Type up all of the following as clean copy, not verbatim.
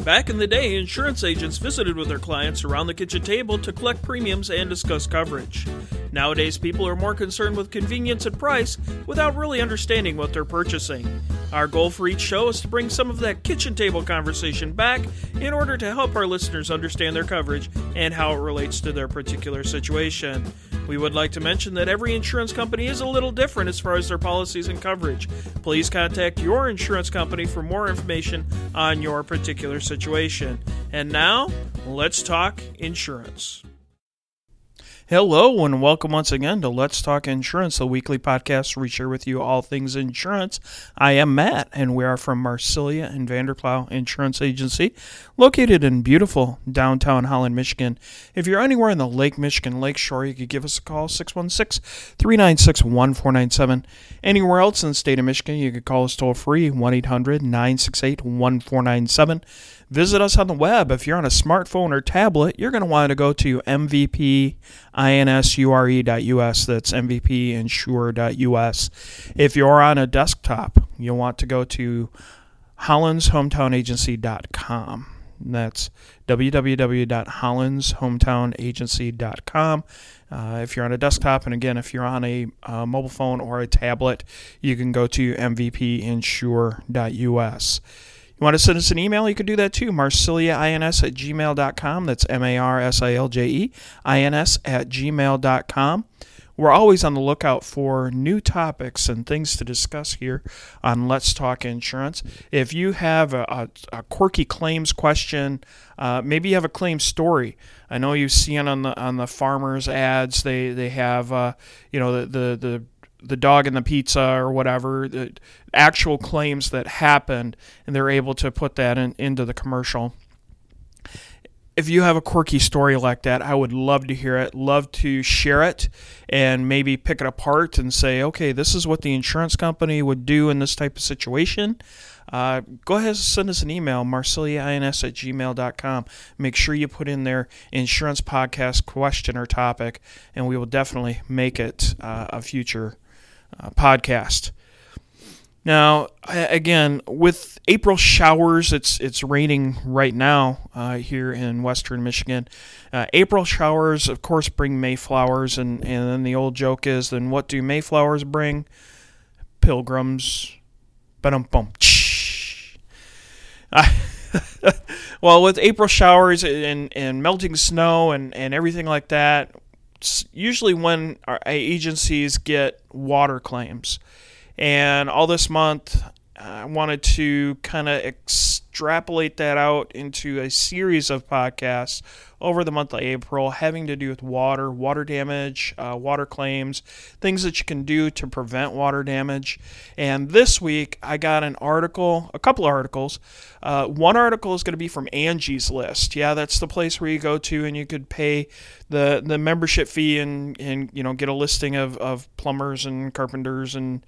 Back in the day, insurance agents visited with their clients around the kitchen table to collect premiums and discuss coverage. Nowadays, people are more concerned with convenience and price without really understanding what they're purchasing. Our goal for each show is to bring some of that kitchen table conversation back in order to help our listeners understand their coverage and how it relates to their particular situation. We would like to mention that every insurance company is a little different as far as their policies and coverage. Please contact your insurance company for more information on your particular situation. And now, let's talk insurance. Hello and welcome once again to Let's Talk Insurance, the weekly podcast where we share with you all things insurance. I am Matt, and we are from Marsilia and Vanderplow Insurance Agency, located in beautiful downtown Holland, Michigan. If you're anywhere in the Lake Michigan Lakeshore, you could give us a call, 616-396-1497. Anywhere else in the state of Michigan, you could call us toll-free, 1-800-968-1497. Visit us on the web. If you're on a smartphone or tablet, you're going to want to go to mvpinsure.us. That's mvpinsure.us. If you're on a desktop, you'll want to go to hollandshometown.agency.com. That's www.hollandshometown.agency.com. If you're on a desktop, and again, if you're on a mobile phone or a tablet, you can go to mvpinsure.us. You want to send us an email? You can do that too. marsiliains@gmail.com. That's marsiljains@gmail.com. We're always on the lookout for new topics and things to discuss here on Let's Talk Insurance. If you have a quirky claims question, maybe you have a claim story. I know you've seen on the farmers ads, they have the dog and the pizza or whatever, the actual claims that happened, and they're able to put that into the commercial. If you have a quirky story like that, I would love to hear it, love to share it, and maybe pick it apart and say, okay, this is what the insurance company would do in this type of situation. Go ahead and send us an email, marsiliains@gmail.com. Make sure you put in their insurance podcast question or topic, and we will definitely make it a future podcast. Now, again, with April showers, it's raining right now here in western Michigan. April showers, of course, bring Mayflowers, and then the old joke is, then what do Mayflowers bring? Pilgrims. Ba-dum-bum. Well, with April showers and melting snow and everything like that, it's usually when our agencies get water claims. And all this month, I wanted to kind of extrapolate that out into a series of podcasts over the month of April having to do with water damage, water claims, things that you can do to prevent water damage. And this week, I got a couple of articles. One article is going to be from Angie's List. Yeah, that's the place where you go to and you could pay the membership fee and get a listing of plumbers and carpenters and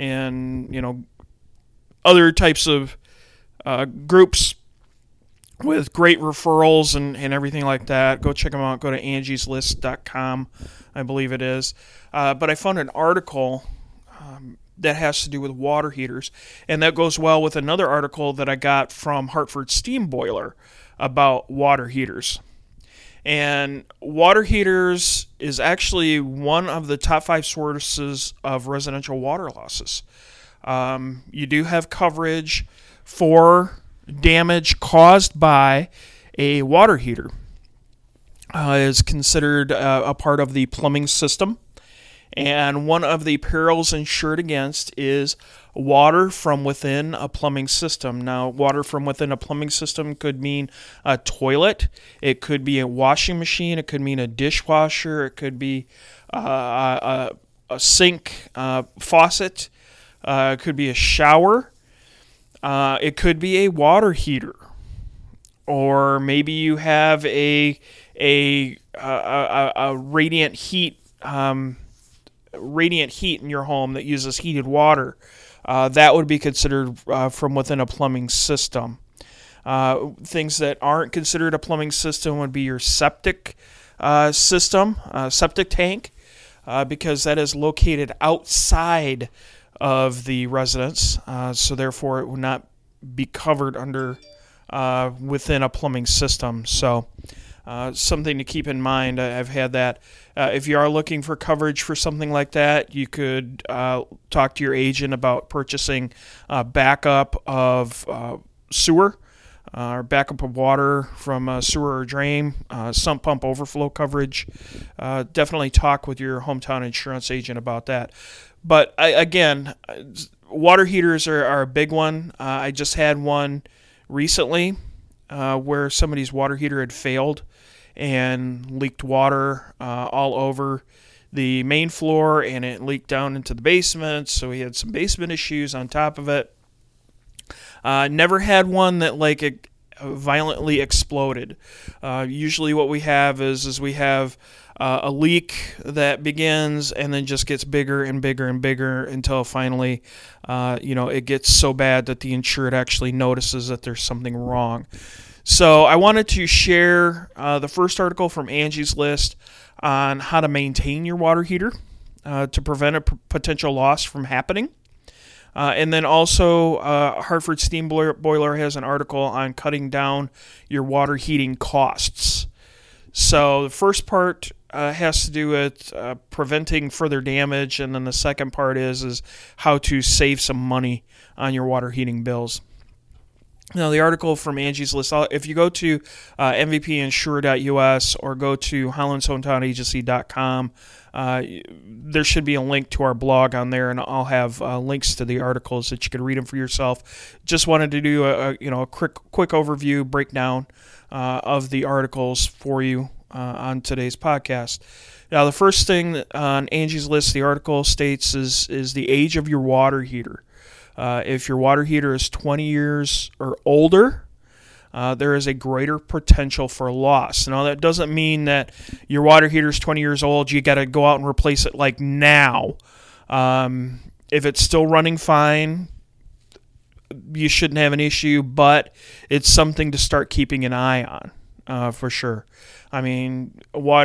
other types of groups with great referrals and everything like that. Go check them out. Go to angieslist.com, I believe it is. But I found an article that has to do with water heaters, and that goes well with another article that I got from Hartford Steam Boiler about water heaters. And water heaters is actually one of the top 5 sources of residential water losses. You do have coverage for damage caused by a water heater. Is considered a part of the plumbing system. And one of the perils insured against is water from within a plumbing system. Now, water from within a plumbing system could mean a toilet. It could be a washing machine. It could mean a dishwasher. It could be a sink faucet. It could be a shower. It could be a water heater. Or maybe you have a radiant heat in your home that uses heated water. That would be considered from within a plumbing system. Things that aren't considered a plumbing system would be your septic system, septic tank, because that is located outside of the residence, so therefore it would not be covered under within a plumbing system. So something to keep in mind. I've had that. If you are looking for coverage for something like that, you could talk to your agent about purchasing backup of sewer or backup of water from a sewer or drain, sump pump overflow coverage. Definitely talk with your hometown insurance agent about that. But again, water heaters are a big one. I just had one recently where somebody's water heater had failed and leaked water all over the main floor, and it leaked down into the basement, so we had some basement issues on top of it. Never had one that it violently exploded. Usually what we have is we have a leak that begins and then just gets bigger and bigger and bigger until finally it gets so bad that the insured actually notices that there's something wrong. So I wanted to share the first article from Angie's List on how to maintain your water heater to prevent a potential loss from happening. And then also Hartford Steam Boiler has an article on cutting down your water heating costs. So the first part has to do with preventing further damage, and then the second part is how to save some money on your water heating bills. Now, the article from Angie's List, if you go to mvpinsure.us or go to HighlandsHometownagency.com, there should be a link to our blog on there, and I'll have links to the articles that you can read them for yourself. Just wanted to do a quick overview, breakdown of the articles for you on today's podcast. Now, the first thing on Angie's List, the article states is the age of your water heater. If your water heater is 20 years or older, there is a greater potential for loss. Now, that doesn't mean that your water heater is 20 years old, you got to go out and replace it like now. If it's still running fine, you shouldn't have an issue, but it's something to start keeping an eye on for sure. I mean,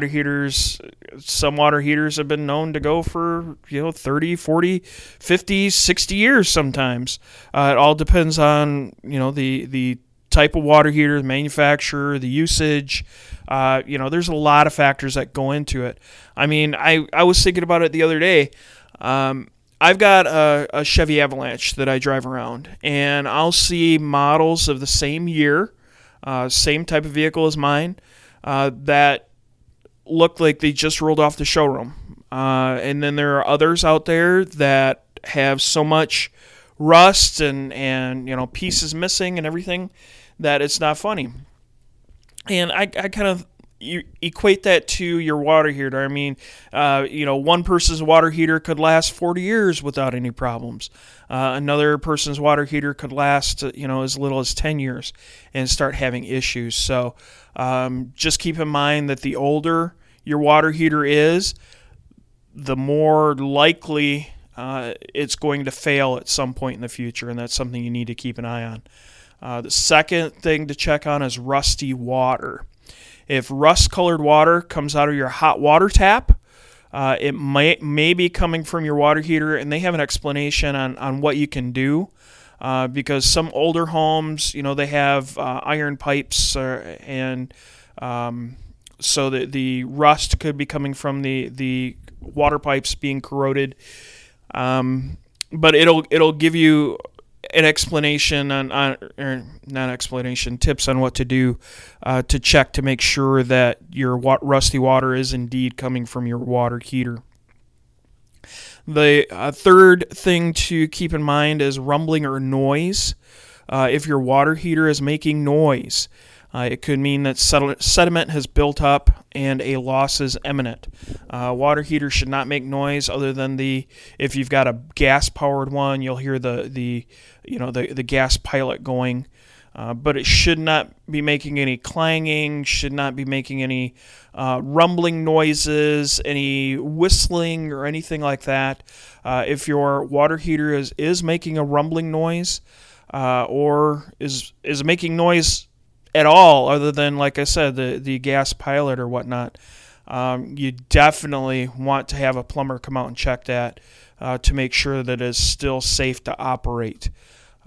some water heaters have been known to go for 30, 40, 50, 60 years sometimes. It all depends on the type of water heater, the manufacturer, the usage. There's a lot of factors that go into it. I mean, I was thinking about it the other day. I've got a Chevy Avalanche that I drive around, and I'll see models of the same year, same type of vehicle as mine, that look like they just rolled off the showroom. And then there are others out there that have so much rust and pieces missing and everything that it's not funny. And I kind of equate that to your water heater. I mean, one person's water heater could last 40 years without any problems. Another person's water heater could last, as little as 10 years and start having issues. So just keep in mind that the older your water heater is, the more likely it's going to fail at some point in the future, and that's something you need to keep an eye on. The second thing to check on is rusty water. If rust-colored water comes out of your hot water tap, it may be coming from your water heater, and they have an explanation on what you can do. Because some older homes, they have iron pipes, and so the rust could be coming from the water pipes being corroded. But it'll give you an explanation tips on what to do to check to make sure that your rusty water is indeed coming from your water heater. The third thing to keep in mind is rumbling or noise. If your water heater is making noise, it could mean that sediment has built up and a loss is imminent. Water heaters should not make noise other than if you've got a gas-powered one, you'll hear the gas pilot going. But it should not be making any clanging, should not be making any rumbling noises, any whistling or anything like that. If your water heater is making a rumbling noise or is making noise at all other than, like I said, the gas pilot or whatnot, you definitely want to have a plumber come out and check that to make sure that it's still safe to operate.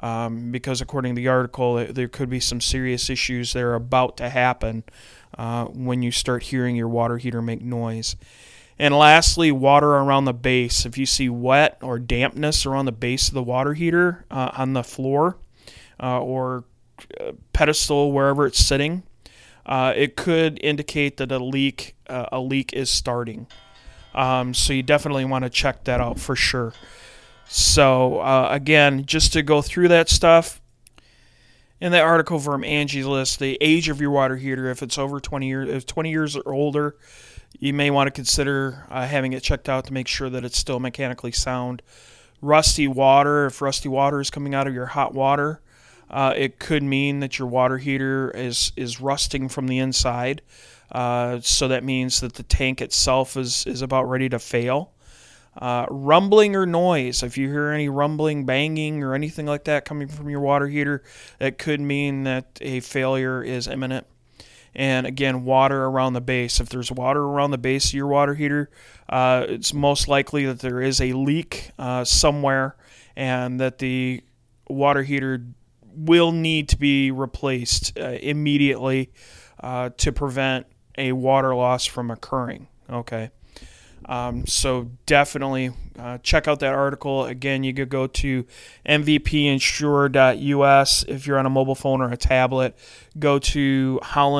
because according to the article, there could be some serious issues that are about to happen when you start hearing your water heater make noise. And lastly, water around the base. If you see wet or dampness around the base of the water heater on the floor or pedestal, wherever it's sitting, it could indicate that a leak is starting. So you definitely want to check that out for sure. So again, just to go through that stuff, in that article from Angie's List, the age of your water heater, if it's over 20 years, if 20 years or older, you may want to consider having it checked out to make sure that it's still mechanically sound. Rusty water, if rusty water is coming out of your hot water, it could mean that your water heater is rusting from the inside. So that means that the tank itself is about ready to fail. Rumbling or noise, if you hear any rumbling, banging, or anything like that coming from your water heater, that could mean that a failure is imminent. And again, water around the base. If there's water around the base of your water heater, it's most likely that there is a leak somewhere and that the water heater will need to be replaced immediately to prevent a water loss from occurring. Okay. So definitely check out that article. Again, you could go to mvpinsure.us if you're on a mobile phone or a tablet. Go to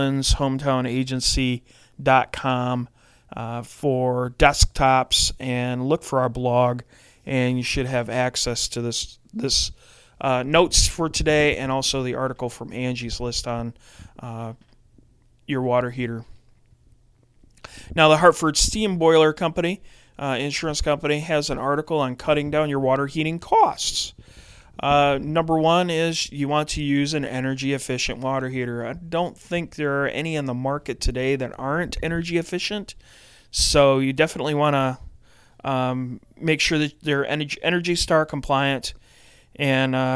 hollandshometown.agency.com for desktops and look for our blog, and you should have access to this notes for today and also the article from Angie's List on your water heater. Now, the Hartford Steam Boiler Company, insurance company, has an article on cutting down your water heating costs. Number one is you want to use an energy-efficient water heater. I don't think there are any in the market today that aren't energy-efficient, so you definitely want to make sure that they're Energy Star compliant and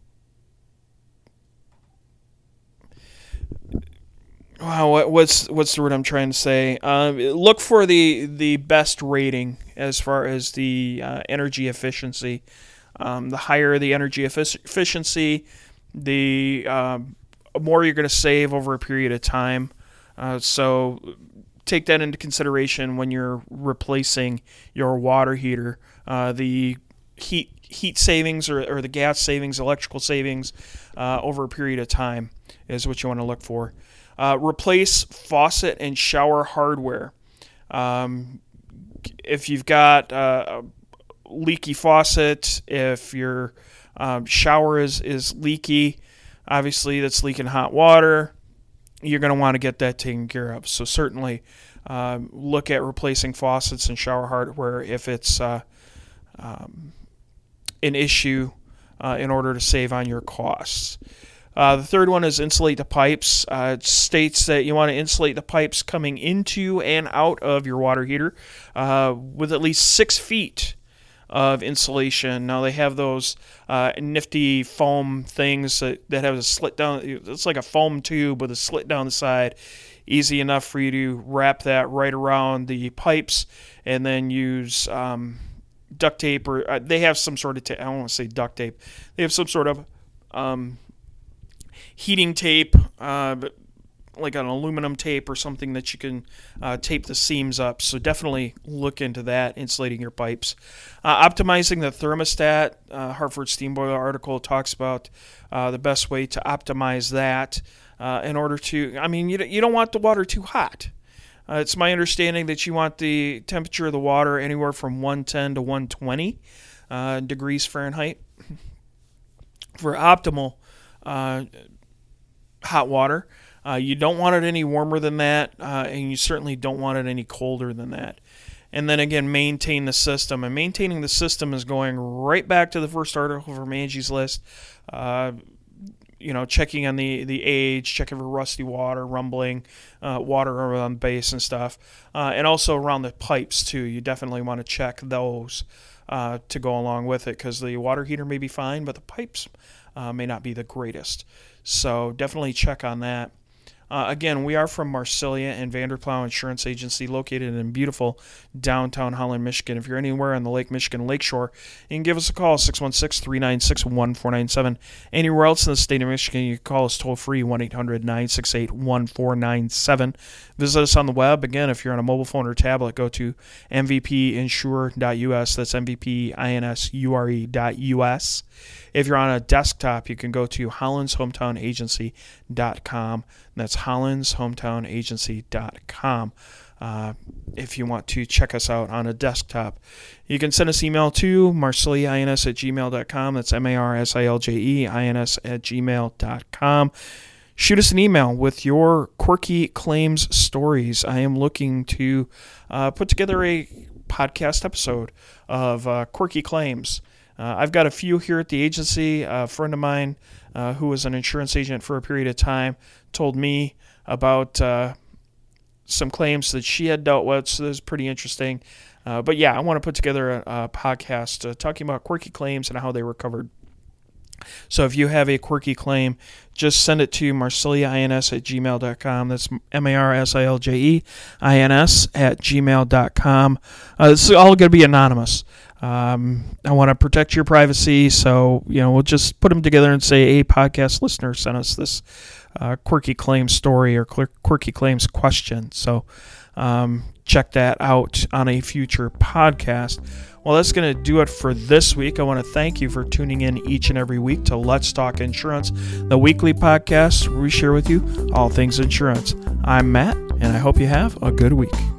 what's the word I'm trying to say? Look for the best rating as far as the energy efficiency. The higher the energy efficiency, the more you're going to save over a period of time. So take that into consideration when you're replacing your water heater. The heat savings or the gas savings, electrical savings over a period of time is what you want to look for. Replace faucet and shower hardware. If you've got a leaky faucet, if your shower is leaky, obviously that's leaking hot water, you're going to want to get that taken care of. So certainly look at replacing faucets and shower hardware if it's an issue in order to save on your costs. The third one is insulate the pipes. It states that you want to insulate the pipes coming into and out of your water heater with at least 6 feet of insulation. Now, they have those nifty foam things that have a slit down. It's like a foam tube with a slit down the side. Easy enough for you to wrap that right around the pipes and then use duct tape, or they have some sort of I don't want to say duct tape. They have some sort of heating tape, like an aluminum tape or something that you can tape the seams up. So definitely look into that, insulating your pipes. Optimizing the thermostat. Hartford Steam Boiler article talks about the best way to optimize that in order to, you don't want the water too hot. It's my understanding that you want the temperature of the water anywhere from 110 to 120 degrees Fahrenheit for optimal hot water. You don't want it any warmer than that, and you certainly don't want it any colder than that. And then again, maintain the system. And maintaining the system is going right back to the first article from Angie's List. Checking on the age, checking for rusty water, rumbling, water around the base and stuff. And also around the pipes, too. You definitely want to check those to go along with it, because the water heater may be fine, but the pipes may not be the greatest. So definitely check on that. Again, we are from Marsilia and Vanderplow Insurance Agency, located in beautiful downtown Holland, Michigan. If you're anywhere on the Lake Michigan Lakeshore, you can give us a call, 616-396-1497. Anywhere else in the state of Michigan, you can call us toll-free, 1-800-968-1497. Visit us on the web. Again, if you're on a mobile phone or tablet, go to mvpinsure.us. That's mvpinsure.us. If you're on a desktop, you can go to hollandshometown.agency.com. That's hollandshometown.agency.com. If you want to check us out on a desktop, you can send us email to marsiliains@gmail.com. That's marsilieins@gmail.com. Shoot us an email with your quirky claims stories. I am looking to put together a podcast episode of quirky claims. I've got a few here at the agency. A friend of mine who was an insurance agent for a period of time told me about some claims that she had dealt with, so this is pretty interesting. But yeah, I want to put together a podcast talking about quirky claims and how they were covered. So if you have a quirky claim, just send it to marsiliains@gmail.com. That's marsiliains@gmail.com. This is all going to be anonymous. I want to protect your privacy, so we'll just put them together and say a podcast listener sent us this quirky claims story or quirky claims question. So check that out on a future podcast. Well, that's going to do it for this week. I want to thank you for tuning in each and every week to Let's Talk Insurance, the weekly podcast where we share with you all things insurance. I'm Matt, and I hope you have a good week.